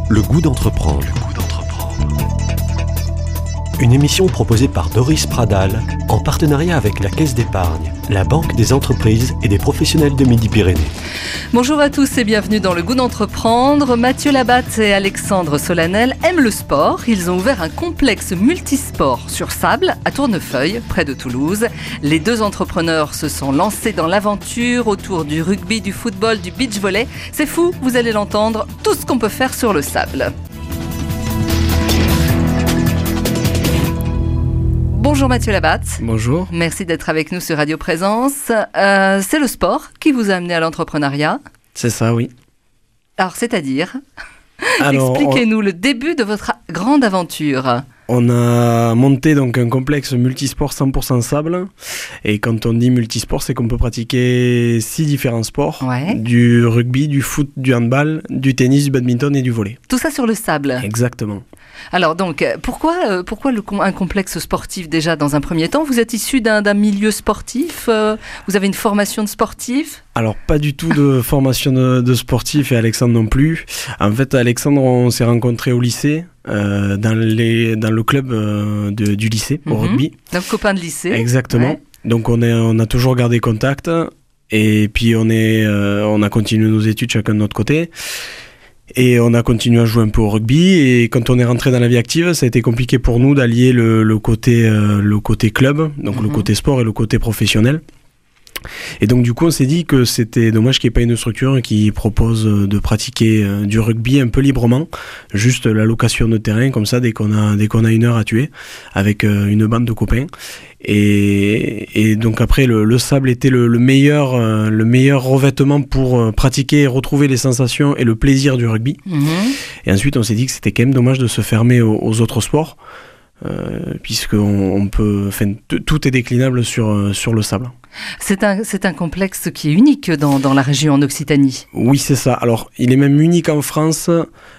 Le goût d'entreprendre. Une émission proposée par Doris Pradal en partenariat avec la Caisse d'épargne, la Banque des entreprises et des professionnels de Midi-Pyrénées. Bonjour à tous et bienvenue dans Le goût d'entreprendre. Mathieu Labatte et Alexandre Solanel aiment le sport. Ils ont ouvert un complexe multisport sur sable à Tournefeuille, près de Toulouse. Les deux entrepreneurs se sont lancés dans l'aventure autour du rugby, du football, du beach volley. C'est fou, vous allez l'entendre, tout ce qu'on peut faire sur le sable. Bonjour Mathieu Labatte. Bonjour. Merci d'être avec nous sur Radio Présence. C'est le sport qui vous a amené à l'entrepreneuriat. C'est ça, oui. Alors, c'est-à-dire expliquez-nous le début de votre grande aventure. On a monté donc un complexe multisport 100% sable. Et quand on dit multisport, c'est qu'on peut pratiquer 6 différents sports. Ouais. Du rugby, du foot, du handball, du tennis, du badminton et du volley. Tout ça sur le sable. Exactement. Alors donc, pourquoi un complexe sportif déjà dans un premier temps ? Vous êtes issu d'un milieu sportif ? Vous avez une formation de sportif ? Alors, pas du tout de formation de sportif et Alexandre non plus. En fait, Alexandre, on s'est rencontrés au lycée, dans le club du lycée, au rugby. Donc, copain de lycée. Exactement. Ouais. Donc, on a toujours gardé contact. Et puis, on a continué nos études chacun de notre côté. Et on a continué à jouer un peu au rugby. Et quand on est rentré dans la vie active, ça a été compliqué pour nous d'allier le côté club, donc le côté sport et le côté professionnel. Et donc du coup on s'est dit que c'était dommage qu'il n'y ait pas une structure qui propose de pratiquer du rugby un peu librement, juste la location de terrain comme ça dès qu'on a une heure à tuer avec une bande de copains. Et donc après le sable était le meilleur revêtement pour pratiquer et retrouver les sensations et le plaisir du rugby. Et ensuite on s'est dit que c'était quand même dommage de se fermer aux autres sports. Puisqu'on peut, tout est déclinable sur le sable. C'est un complexe qui est unique dans la région en Occitanie. Oui, c'est ça. Alors, il est même unique en France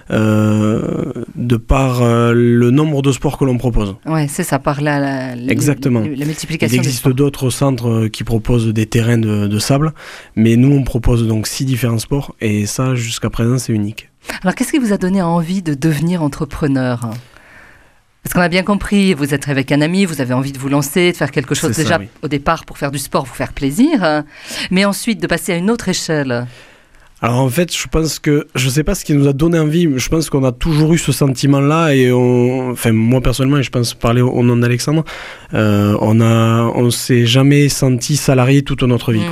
de par le nombre de sports que l'on propose. Oui, c'est ça, par exactement. La multiplication. Il existe d'autres centres qui proposent des terrains de sable, mais nous, on propose donc 6 différents sports, et ça, jusqu'à présent, c'est unique. Alors, qu'est-ce qui vous a donné envie de devenir entrepreneur ? Parce qu'on a bien compris, vous êtes avec un ami, vous avez envie de vous lancer, de faire quelque chose c'est déjà ça, oui. Au départ pour faire du sport, vous faire plaisir, mais ensuite de passer à une autre échelle. Alors en fait, je sais pas ce qui nous a donné envie, mais je pense qu'on a toujours eu ce sentiment-là et moi personnellement, et je pense parler au nom d'Alexandre, on s'est jamais senti salarié toute notre vie.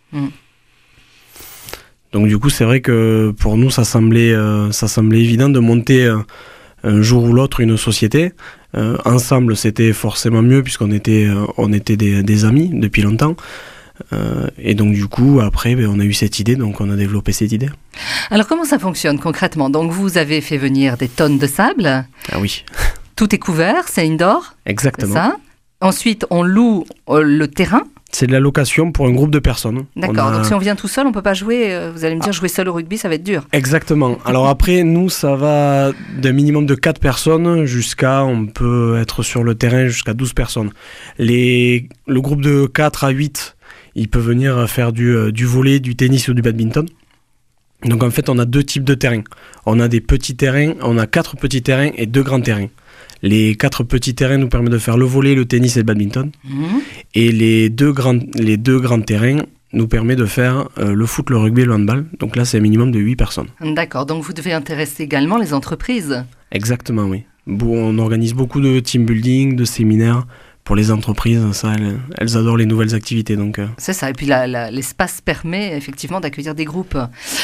Donc du coup, c'est vrai que pour nous, ça semblait évident de monter un jour ou l'autre une société. Ensemble, c'était forcément mieux puisqu'on était des amis depuis longtemps. Et donc du coup, après, on a eu cette idée, donc on a développé cette idée. Alors comment ça fonctionne concrètement ? Donc vous avez fait venir des tonnes de sable. Ah oui. Tout est couvert, c'est indoor. Exactement. C'est ça. Ensuite, on loue le terrain. C'est de la location pour un groupe de personnes. D'accord, donc si on vient tout seul, on ne peut pas jouer, vous allez me dire, jouer seul au rugby, ça va être dur. Exactement. Alors après, nous, ça va d'un minimum de 4 personnes on peut être sur le terrain jusqu'à 12 personnes. Le groupe de 4 à 8, il peut venir faire du volley, du tennis ou du badminton. Donc en fait, on a 2 types de terrains. On a des petits terrains, on a 4 petits terrains et 2 grands terrains. Les 4 petits terrains nous permettent de faire le volley, le tennis et le badminton. Et les deux grands terrains nous permettent de faire le foot, le rugby et le handball. Donc là, c'est un minimum de 8 personnes. D'accord, donc vous devez intéresser également les entreprises. Exactement, oui. On organise beaucoup de team building, de séminaires pour les entreprises. Ça, elles adorent les nouvelles activités. Donc, c'est ça, et puis l'espace permet effectivement d'accueillir des groupes.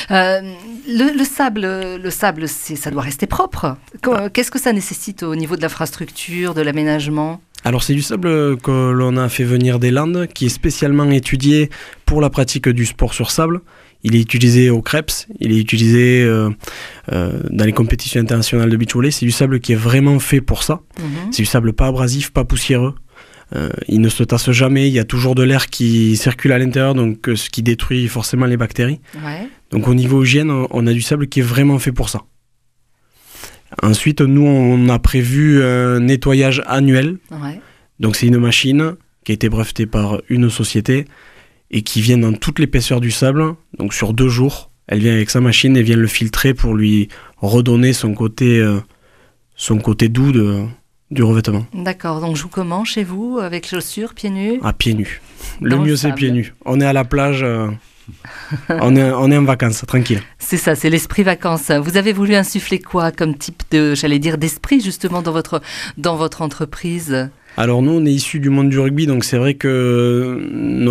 Le sable, ça doit rester propre. Qu'est-ce que ça nécessite au niveau de l'infrastructure, de l'aménagement ? Alors c'est du sable que l'on a fait venir des Landes, qui est spécialement étudié pour la pratique du sport sur sable. Il est utilisé au Creps, il est utilisé dans les compétitions internationales de beach volley. C'est du sable qui est vraiment fait pour ça. C'est du sable pas abrasif, pas poussiéreux. Il ne se tasse jamais, il y a toujours de l'air qui circule à l'intérieur, donc ce qui détruit forcément les bactéries. Ouais. Donc au niveau hygiène, on a du sable qui est vraiment fait pour ça. Ensuite, nous, on a prévu un nettoyage annuel. Ouais. Donc c'est une machine qui a été brevetée par une société et qui vient dans toute l'épaisseur du sable, donc sur 2 jours. Elle vient avec sa machine et vient le filtrer pour lui redonner son côté doux du revêtement. D'accord, donc joue comment chez vous? Avec chaussures, pieds nus? À pieds nus. Le mieux, c'est pieds nus. On est à la plage, on est en vacances, tranquille. C'est ça, c'est l'esprit vacances. Vous avez voulu insuffler quoi comme type d'esprit justement dans votre entreprise? Alors nous, on est issus du monde du rugby, donc c'est vrai que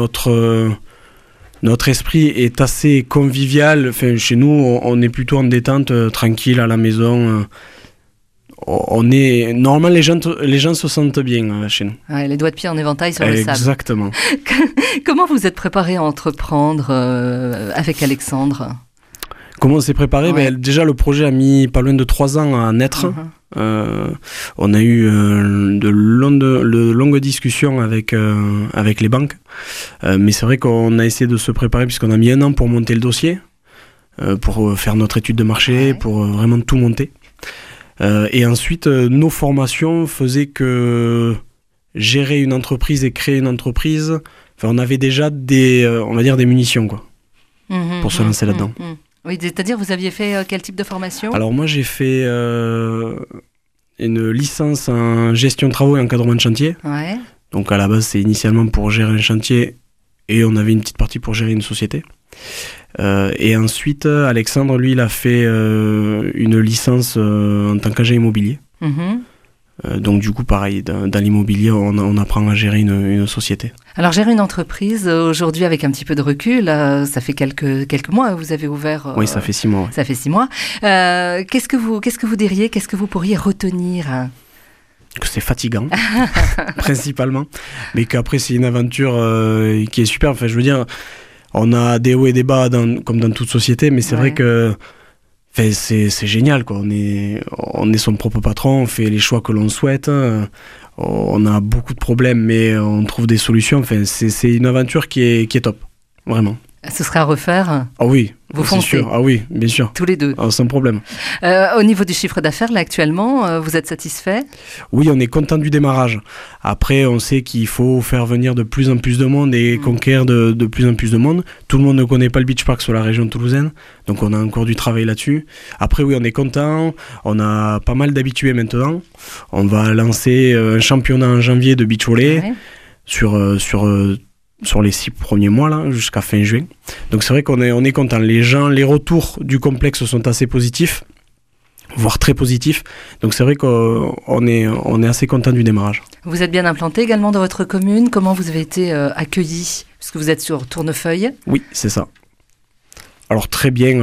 notre esprit est assez convivial. Enfin, chez nous, on est plutôt en détente, tranquille à la maison. Normalement, les gens se sentent bien chez nous. Ouais, les doigts de pied en éventail sur le sable. Exactement. Comment vous êtes préparé à entreprendre avec Alexandre? Comment on s'est préparé? Déjà, le projet a mis pas loin de 3 ans à naître. On a eu de longues discussions avec les banques. Mais c'est vrai qu'on a essayé de se préparer puisqu'on a mis 1 an pour monter le dossier, pour faire notre étude de marché, pour vraiment tout monter. Et ensuite, nos formations faisaient que gérer une entreprise et créer une entreprise, on avait déjà des munitions quoi, pour se lancer là-dedans. Oui, c'est-à-dire, vous aviez fait quel type de formation? Alors moi, j'ai fait une licence en gestion de travaux et encadrement de chantier. Ouais. Donc à la base, c'est initialement pour gérer un chantier et on avait une petite partie pour gérer une société. Et ensuite, Alexandre, lui, il a fait une licence en tant qu'agent immobilier. Donc du coup, pareil, dans l'immobilier, on apprend à gérer une société. Alors gérer une entreprise, aujourd'hui, avec un petit peu de recul, ça fait quelques mois que vous avez ouvert. Oui, ça fait 6 mois. Ouais. Ça fait 6 mois. Qu'est-ce que vous diriez, qu'est-ce que vous pourriez retenir? Que c'est fatigant, principalement. Mais qu'après, c'est une aventure qui est super. Enfin, je veux dire, on a des hauts et des bas comme dans toute société, mais c'est vrai que c'est génial, quoi. On est son propre patron, on fait les choix que l'on souhaite. On a beaucoup de problèmes, mais on trouve des solutions. Enfin, c'est une aventure qui est top, vraiment. Ce serait à refaire? Ah oui, vous foncez? Sûr. Ah oui, bien sûr. Tous les deux? Sans problème. Au niveau du chiffre d'affaires, là, actuellement, vous êtes satisfait? Oui, on est content du démarrage. Après, on sait qu'il faut faire venir de plus en plus de monde et conquérir de plus en plus de monde. Tout le monde ne connaît pas le beach park sur la région toulousaine, donc on a encore du travail là-dessus. Après, oui, on est content. On a pas mal d'habitués maintenant. On va lancer un championnat en janvier de beach volley sur les 6 premiers mois là, jusqu'à fin juin. Donc c'est vrai qu'on est content. Les retours du complexe sont assez positifs, voire très positifs. Donc c'est vrai qu'on est assez content du démarrage. Vous êtes bien implanté également dans votre commune. Comment vous avez été accueillis? Parce que vous êtes sur Tournefeuille. Oui, c'est ça. Alors très bien,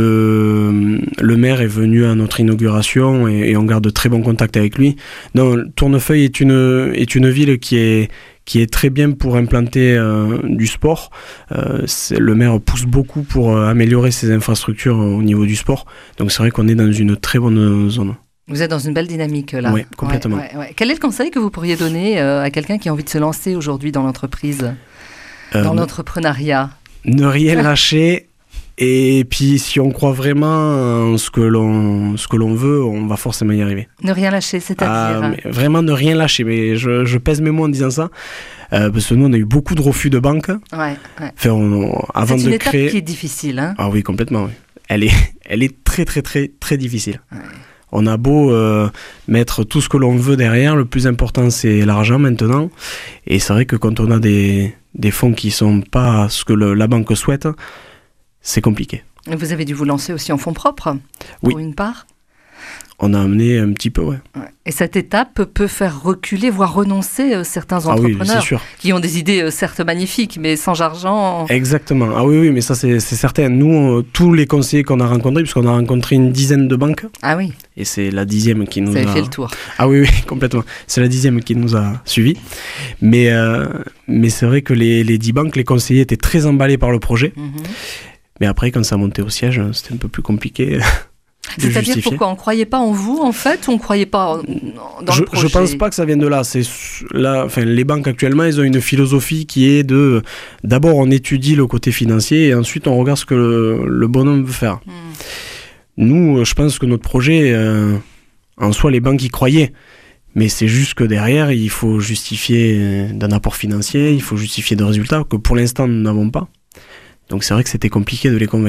le maire est venu à notre inauguration et on garde de très bons contacts avec lui. Non, Tournefeuille est une ville qui est très bien pour implanter du sport. Le maire pousse beaucoup pour améliorer ses infrastructures au niveau du sport. Donc c'est vrai qu'on est dans une très bonne zone. Vous êtes dans une belle dynamique là. Oui, complètement. Ouais. Quel est le conseil que vous pourriez donner à quelqu'un qui a envie de se lancer aujourd'hui dans l'entreprise, dans l'entrepreneuriat? Ne rien lâcher. Et puis, si on croit vraiment en ce que l'on veut, on va forcément y arriver. Ne rien lâcher, c'est-à-dire vraiment ne rien lâcher. Mais je pèse mes mots en disant ça. Parce que nous, on a eu beaucoup de refus de banque. Ouais. Enfin, avant de créer... C'est une étape qui est difficile. Hein. Ah oui, complètement. Oui. Elle est très, très, très, très difficile. Ouais. On a beau mettre tout ce que l'on veut derrière. Le plus important, c'est l'argent maintenant. Et c'est vrai que quand on a des fonds qui ne sont pas ce que la banque souhaite... c'est compliqué. Vous avez dû vous lancer aussi en fonds propres, pour une part? On a amené un petit peu, ouais. Et cette étape peut faire reculer, voire renoncer certains entrepreneurs qui ont des idées certes magnifiques, mais sans argent. Exactement. Ah oui, mais ça c'est certain. Nous, tous les conseillers qu'on a rencontrés, puisqu'on a rencontré une dizaine de banques. Ah oui. Et c'est la 10e qui nous a... Ça a fait le tour. Ah oui, complètement. C'est la 10e qui nous a suivis. Mais c'est vrai que les 10 banques, les conseillers étaient très emballés par le projet. Mais après, quand ça montait au siège, c'était un peu plus compliqué. C'est-à-dire pourquoi on ne croyait pas en vous, en fait, ou on ne croyait pas dans le projet? Je ne pense pas que ça vienne de là. Les banques actuellement, elles ont une philosophie qui est d'abord on étudie le côté financier et ensuite on regarde ce que le bonhomme veut faire. Nous, je pense que notre projet, en soi, les banques y croyaient. Mais c'est juste que derrière, il faut justifier d'un apport financier, il faut justifier de résultats que pour l'instant, nous n'avons pas. Donc c'est vrai que c'était compliqué de les convaincre.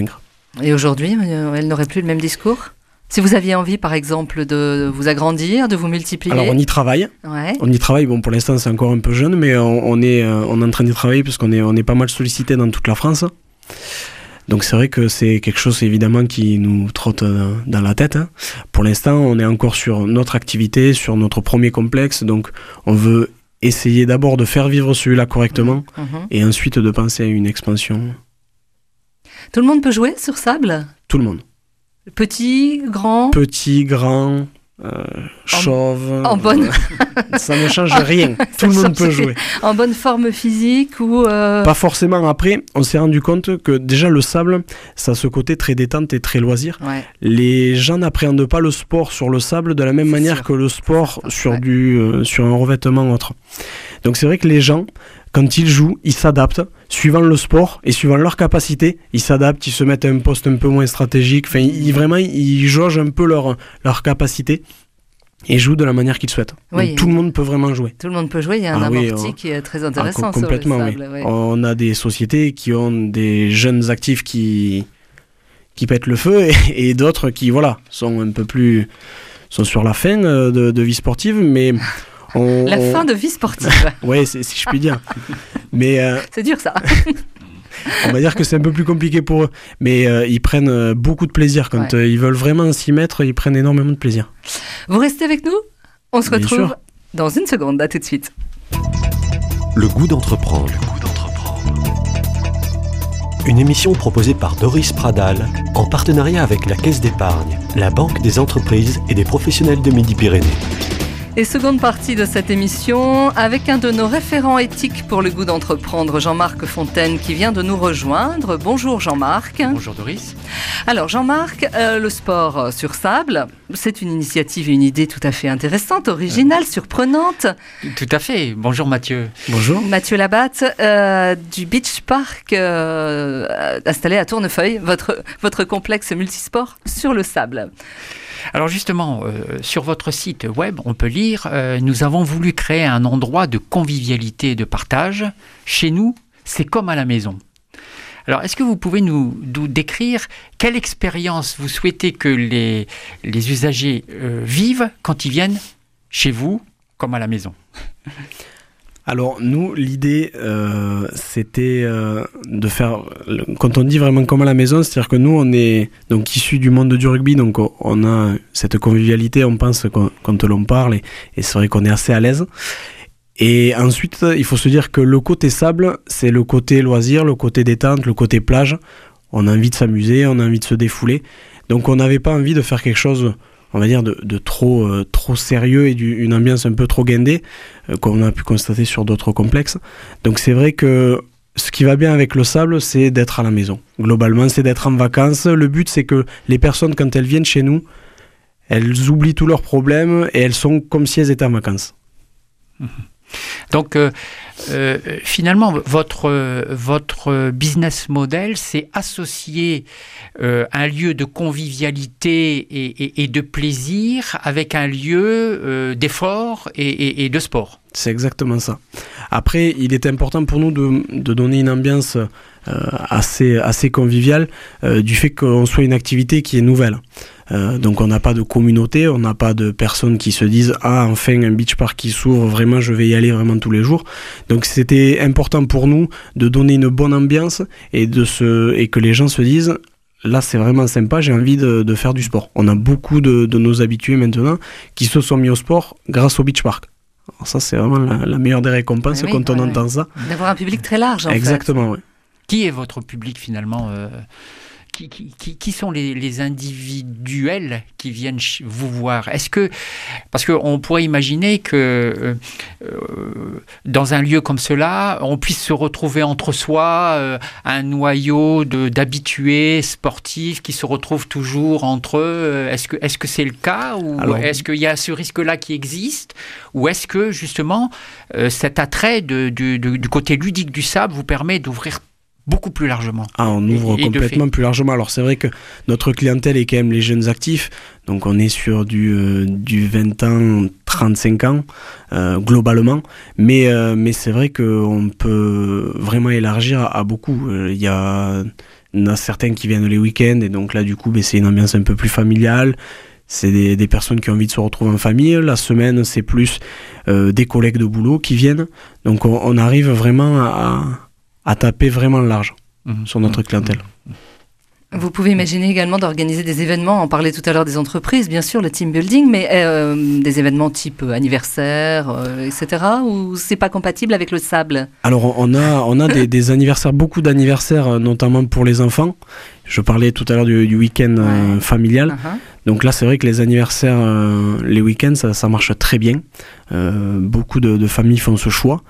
Et aujourd'hui, elle n'aurait plus le même discours ? Si vous aviez envie, par exemple, de vous agrandir, de vous multiplier ? Alors, on y travaille. Ouais. On y travaille. Bon, pour l'instant, c'est encore un peu jeune, mais on est en train d'y travailler parce qu'on est pas mal sollicité dans toute la France. Donc, c'est vrai que c'est quelque chose, évidemment, qui nous trotte dans la tête. Hein. Pour l'instant, on est encore sur notre activité, sur notre premier complexe. Donc, on veut essayer d'abord de faire vivre celui-là correctement et ensuite de penser à une expansion. Tout le monde peut jouer sur sable ? Tout le monde. Petit, grand, chauve. En bonne. Ça ne change rien. Tout le monde peut jouer. En bonne forme physique ou. Pas forcément. Après, on s'est rendu compte que déjà le sable, ça a ce côté très détente et très loisir. Ouais. Les gens n'appréhendent pas le sport sur le sable de la même manière que le sport sur un revêtement autre. Donc c'est vrai que les gens, quand ils jouent, ils s'adaptent suivant le sport et suivant leur capacité. Ils s'adaptent, ils se mettent à un poste un peu moins stratégique. Enfin, ils jaugent un peu leur capacité et jouent de la manière qu'ils souhaitent. Oui. Donc tout le monde peut vraiment jouer. Tout le monde peut jouer. Il y a un amorti qui est très intéressant complètement, sur le sable. Oui. Oui. On a des sociétés qui ont des jeunes actifs qui pètent le feu et d'autres qui sont un peu plus sont sur la fin de vie sportive, mais fin de vie sportive. Oui, si je puis dire. Mais c'est dur ça. On va dire que c'est un peu plus compliqué pour eux, mais ils prennent beaucoup de plaisir quand ils veulent vraiment s'y mettre. Ils prennent énormément de plaisir. Vous restez avec nous ? On se retrouve dans une seconde. À tout de suite. Le goût d'entreprendre. Une émission proposée par Doris Pradal en partenariat avec la Caisse d'épargne, la Banque des entreprises et des professionnels de Midi-Pyrénées. Et seconde partie de cette émission avec un de nos référents éthiques pour le goût d'entreprendre, Jean-Marc Fontaine, qui vient de nous rejoindre. Bonjour Jean-Marc. Bonjour Doris. Alors Jean-Marc, le sport sur sable, c'est une initiative et une idée tout à fait intéressante, originale, surprenante. Tout à fait. Bonjour Mathieu. Bonjour. Mathieu Labatte du Beach Park installé à Tournefeuille, votre complexe multisport sur le sable. Alors justement, sur votre site web, on peut lire « Nous avons voulu créer un endroit de convivialité et de partage. Chez nous, c'est comme à la maison. » Alors, est-ce que vous pouvez nous décrire quelle expérience vous souhaitez que les usagers vivent quand ils viennent chez vous, comme à la maison ? Alors nous, l'idée, c'était de faire, quand on dit vraiment comme à la maison, c'est-à-dire que nous, on est donc issus du monde du rugby, donc on a cette convivialité, on pense quand l'on parle, et c'est vrai qu'on est assez à l'aise. Et ensuite, il faut se dire que le côté sable, c'est le côté loisir, le côté détente, le côté plage. On a envie de s'amuser, on a envie de se défouler. Donc on n'avait pas envie de faire quelque chose, on va dire, de trop sérieux et une ambiance un peu trop guindée, comme on a pu constater sur d'autres complexes. Donc c'est vrai que ce qui va bien avec le sable, c'est d'être à la maison. Globalement, c'est d'être en vacances. Le but, c'est que les personnes, quand elles viennent chez nous, elles oublient tous leurs problèmes et elles sont comme si elles étaient en vacances. Donc, finalement, votre business model, c'est associer un lieu de convivialité et de plaisir avec un lieu d'effort et de sport. C'est exactement ça. Après, il est important pour nous de donner une ambiance assez conviviale du fait qu'on soit une activité qui est nouvelle. Donc on n'a pas de communauté, on n'a pas de personnes qui se disent « Ah, enfin un beach park qui s'ouvre, vraiment je vais y aller vraiment tous les jours ». Donc c'était important pour nous de donner une bonne ambiance et que les gens se disent « Là c'est vraiment sympa, j'ai envie de faire du sport ». On a beaucoup de nos habitués maintenant qui se sont mis au sport grâce au beach park. Alors ça c'est vraiment la meilleure des récompenses quand on entend ça. D'avoir un public très large en fait. Exactement, oui. Qui est votre public finalement qui sont les individuels qui viennent vous voir ? Parce qu'on pourrait imaginer que dans un lieu comme cela, on puisse se retrouver entre soi un noyau d'habitués sportifs qui se retrouvent toujours entre eux. Est-ce que c'est le cas ou alors, est-ce qu'il y a ce risque-là qui existe ? Ou est-ce que justement cet attrait du côté ludique du sable vous permet d'ouvrir beaucoup plus largement. On ouvre complètement plus largement. Alors c'est vrai que notre clientèle est quand même les jeunes actifs, donc on est sur du 20 ans, 35 ans globalement, mais c'est vrai qu'on peut vraiment élargir à beaucoup. Il y a Il y en a certains qui viennent les week-ends, et donc là, du coup, c'est une ambiance un peu plus familiale. C'est des personnes qui ont envie de se retrouver en famille. La semaine, c'est plus des collègues de boulot qui viennent. Donc on arrive vraiment à taper vraiment large sur notre clientèle. Vous pouvez imaginer également d'organiser des événements, on parlait tout à l'heure des entreprises, bien sûr, le team building, mais des événements type anniversaire, etc., ou c'est pas compatible avec le sable? Alors on a des anniversaires, beaucoup d'anniversaires, notamment pour les enfants. Je parlais tout à l'heure du week-end familial. Donc là, c'est vrai que les anniversaires, les week-ends, ça marche très bien. Beaucoup de familles font ce choix,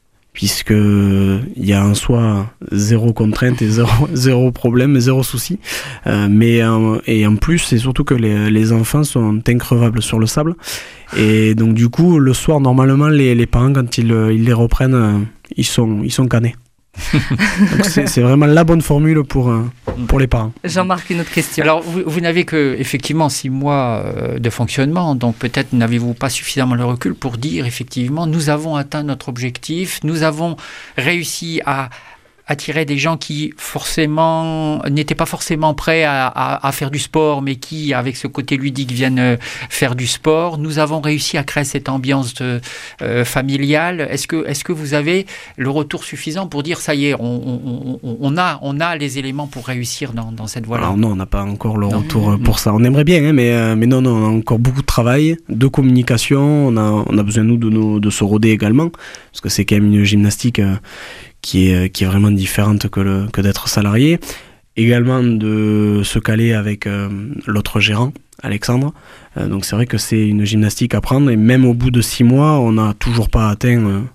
puisqu'il y a en soi zéro contrainte et zéro problème, zéro souci. Et en plus, c'est surtout que les enfants sont increvables sur le sable. Et donc du coup, le soir, normalement, les parents, quand ils les reprennent, ils sont canés. Donc c'est vraiment la bonne formule pour les parents. Jean-Marc, une autre question. Alors vous n'avez que effectivement 6 mois de fonctionnement, donc peut-être n'avez-vous pas suffisamment le recul pour dire effectivement nous avons atteint notre objectif, nous avons réussi à attirer des gens qui forcément n'étaient pas forcément prêts à faire du sport, mais qui, avec ce côté ludique, viennent faire du sport. Nous avons réussi à créer cette ambiance familiale. Est-ce que vous avez le retour suffisant pour dire ça y est, on a les éléments pour réussir dans cette voie-là? Alors non, on n'a pas encore le retour pour ça. On aimerait bien, mais non, on a encore beaucoup de travail, de communication. On a besoin de se roder également, parce que c'est quand même une gymnastique qui est vraiment différente que d'être salarié. Également de se caler avec l'autre gérant, Alexandre. Donc c'est vrai que c'est une gymnastique à prendre, et même au bout de 6 mois, on n'a toujours pas atteint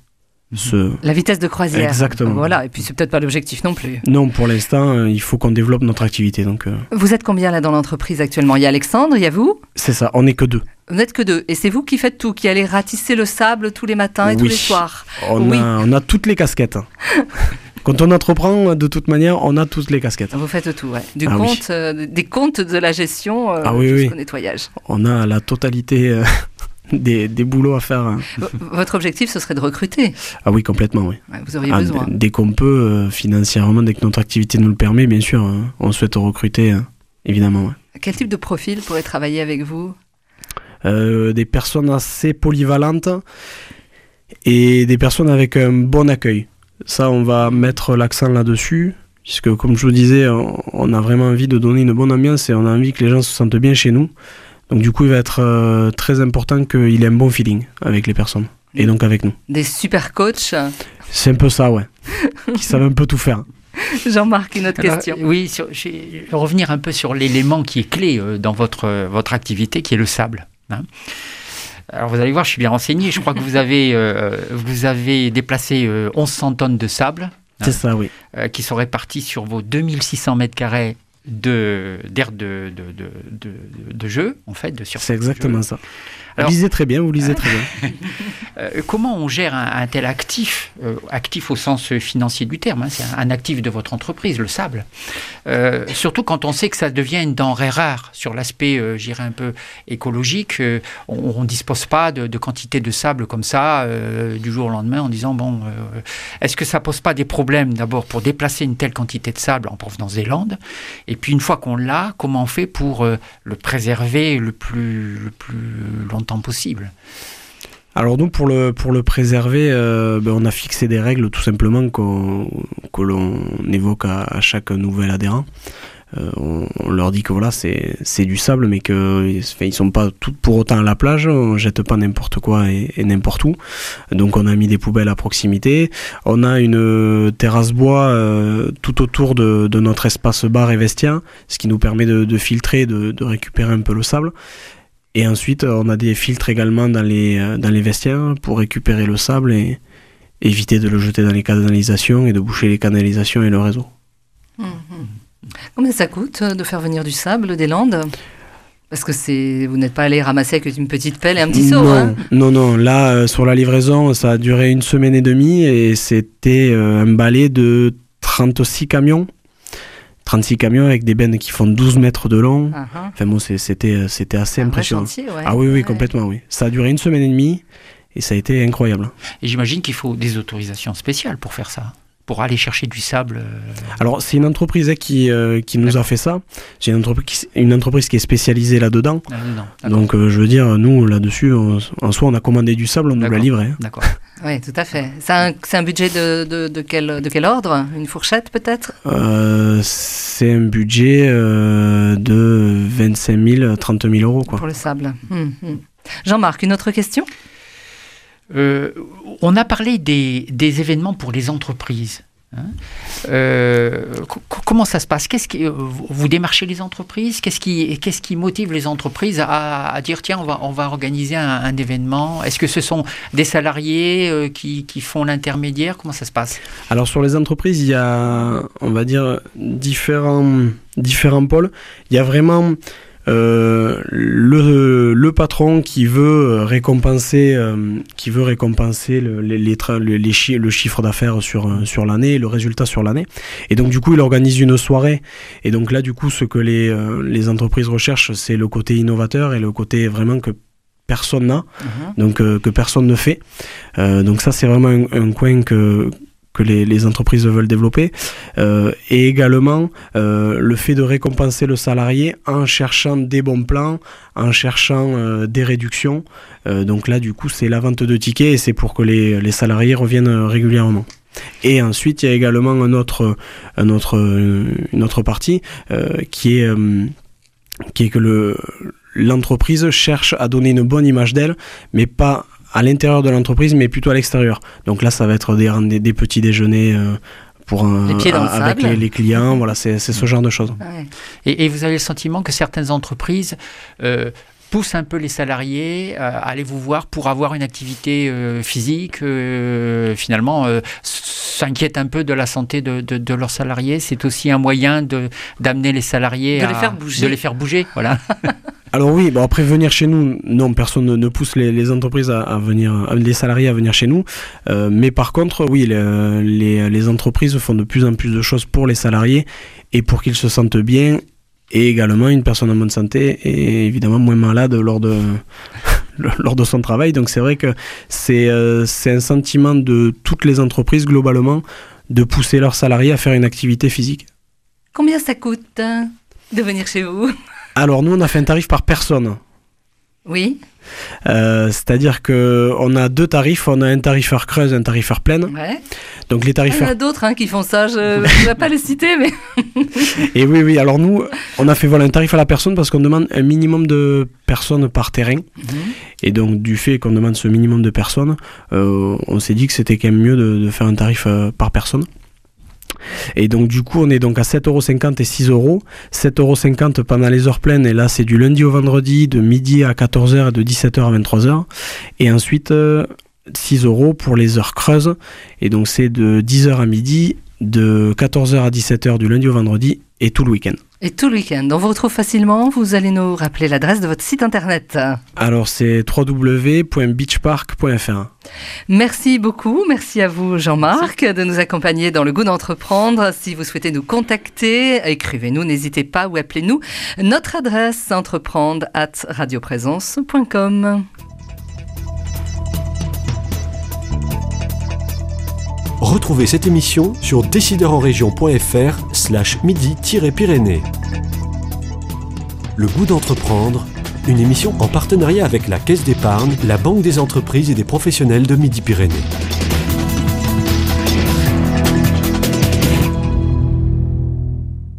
la vitesse de croisière. Exactement. Voilà, et puis c'est peut-être pas l'objectif non plus. Non, pour l'instant, il faut qu'on développe notre activité. Donc, Vous êtes combien là dans l'entreprise actuellement? Il y a Alexandre, il y a vous? C'est ça, on n'est que 2. Vous n'êtes que 2, et c'est vous qui faites tout, qui allez ratisser le sable tous les matins et tous les soirs. On a toutes les casquettes. Quand on entreprend, de toute manière, on a toutes les casquettes. Vous faites tout, ouais. Des comptes de la gestion jusqu'au nettoyage. On a la totalité des boulots à faire. Votre objectif, ce serait de recruter? Ah oui, complètement, oui. Ouais, vous auriez besoin. Dès qu'on peut, financièrement, dès que notre activité nous le permet, bien sûr, on souhaite recruter, évidemment. Ouais. Quel type de profil pourrait travailler avec vous? Des personnes assez polyvalentes et des personnes avec un bon accueil. Ça, on va mettre l'accent là-dessus, puisque comme je vous disais, on a vraiment envie de donner une bonne ambiance et on a envie que les gens se sentent bien chez nous. Donc du coup, il va être très important qu'il ait un bon feeling avec les personnes, et donc avec nous. Des super coachs? C'est un peu ça, ouais. Qui savent un peu tout faire. Jean-Marc, une autre question. Oui, je vais revenir un peu sur l'élément qui est clé dans votre activité, qui est le sable. Hein. Alors vous allez voir, je suis bien renseigné. Je crois que vous avez déplacé 1100 tonnes de sable. C'est ça, oui. Qui sont répartis sur vos 2600 mètres carrés d'aire de jeu, en fait, de surface. C'est exactement ça. Alors, vous lisez très bien. Comment on gère un tel actif, actif au sens financier du terme, hein, c'est un actif de votre entreprise, le sable, surtout quand on sait que ça devient une denrée rare sur l'aspect, j'irais un peu écologique, on ne dispose pas de quantité de sable comme ça du jour au lendemain en disant bon, est-ce que ça pose pas des problèmes d'abord pour déplacer une telle quantité de sable en provenance des Landes, et puis une fois qu'on l'a, comment on fait pour le préserver le plus longtemps possible? Alors nous, pour le préserver, on a fixé des règles tout simplement que l'on évoque à chaque nouvel adhérent. On leur dit que voilà, c'est du sable, mais qu'ils sont pas tous pour autant à la plage, on jette pas n'importe quoi et n'importe où. Donc on a mis des poubelles à proximité. On a une terrasse bois tout autour de notre espace bar et vestiaire, ce qui nous permet de filtrer, de récupérer un peu le sable. Et ensuite, on a des filtres également dans les vestiaires pour récupérer le sable et éviter de le jeter dans les canalisations et de boucher les canalisations et le réseau. Combien ça coûte de faire venir du sable des Landes? Parce que vous n'êtes pas allé ramasser avec une petite pelle et un petit seau. Non. Là, sur la livraison, ça a duré 1 semaine et demie et c'était un balai de 36 camions. 36 camions avec des bennes qui font 12 mètres de long. Enfin bon, c'était assez impressionnant. Chantier, ouais. Ah oui, complètement, oui. Ça a duré 1 semaine et demie et ça a été incroyable. Et j'imagine qu'il faut des autorisations spéciales pour faire ça. pour aller chercher du sable. Alors, c'est une entreprise qui nous a fait ça. C'est une entreprise qui est spécialisée là-dedans. Donc, je veux dire, nous, là-dessus, en soi, on a commandé du sable, on nous l'a livré. D'accord. Oui, tout à fait. C'est un budget de quel ordre? Une fourchette, peut-être? C'est un budget de 25 000, 30 000 euros. Quoi. Pour le sable. Jean-Marc, une autre question? On a parlé des événements pour les entreprises. Comment ça se passe? Vous démarchez les entreprises? Qu'est-ce qui motive les entreprises à dire tiens, on va organiser un événement? Est-ce que ce sont des salariés qui font l'intermédiaire? Comment ça se passe? Alors sur les entreprises, il y a, on va dire, différents pôles. Il y a vraiment le patron qui veut récompenser le chiffre d'affaires sur l'année, le résultat sur l'année. Et donc du coup, il organise une soirée. Et donc là, du coup, ce que les entreprises recherchent, c'est le côté innovateur et le côté vraiment que personne n'a, donc que personne ne fait. Donc ça, c'est vraiment un coin que les entreprises veulent développer, et également le fait de récompenser le salarié en cherchant des bons plans, en cherchant des réductions. Donc là, du coup, c'est la vente de tickets et c'est pour que les salariés reviennent régulièrement. Et ensuite, il y a également une autre partie qui est que l'entreprise cherche à donner une bonne image d'elle, mais pas à l'intérieur de l'entreprise, mais plutôt à l'extérieur. Donc là, ça va être des petits déjeuners avec les clients. Voilà, c'est ce genre de choses. Ouais. Et vous avez le sentiment que certaines entreprises poussent un peu les salariés à aller vous voir pour avoir une activité physique, finalement s'inquiètent un peu de la santé de leurs salariés. C'est aussi un moyen d'amener les salariés de les faire bouger. Voilà. Alors oui, bon après venir chez nous, non, personne ne pousse les entreprises à venir, les salariés à venir chez nous. Mais par contre, oui, les entreprises font de plus en plus de choses pour les salariés et pour qu'ils se sentent bien. Et également, une personne en bonne santé est évidemment moins malade lors de son travail. Donc c'est vrai que c'est un sentiment de toutes les entreprises globalement de pousser leurs salariés à faire une activité physique. Combien ça coûte de venir chez vous? Alors nous, on a fait un tarif par personne. Oui. C'est-à-dire qu'on a deux tarifs. On a un tarif heure creuse et un tarif heure pleine. Ouais. Donc les tarifs il y en a d'autres qui font ça. Je ne vais pas les citer, mais... Et oui. Alors nous, on a fait un tarif à la personne parce qu'on demande un minimum de personnes par terrain. Et donc du fait qu'on demande ce minimum de personnes, on s'est dit que c'était quand même mieux de faire un tarif par personne. Et donc du coup on est donc à 7,50€ et 6€. 7,50€ pendant les heures pleines, et là c'est du lundi au vendredi de midi à 14h et de 17h à 23h. Et ensuite 6€ pour les heures creuses, et donc c'est de 10h à midi, de 14h à 17h du lundi au vendredi et tout le week-end. Et tout le week-end. On vous retrouve facilement. Vous allez nous rappeler l'adresse de votre site internet. Alors c'est www.beachpark.fr. Merci beaucoup. Merci à vous Jean-Marc de nous accompagner dans le goût d'entreprendre. Si vous souhaitez nous contacter, écrivez-nous, n'hésitez pas, ou appelez-nous. Notre adresse entreprendre@radioprésence.com. Retrouvez cette émission sur décideurenrégion.fr/midi-pyrénées. Le goût d'entreprendre, une émission en partenariat avec la Caisse d'épargne, la Banque des entreprises et des professionnels de Midi-Pyrénées.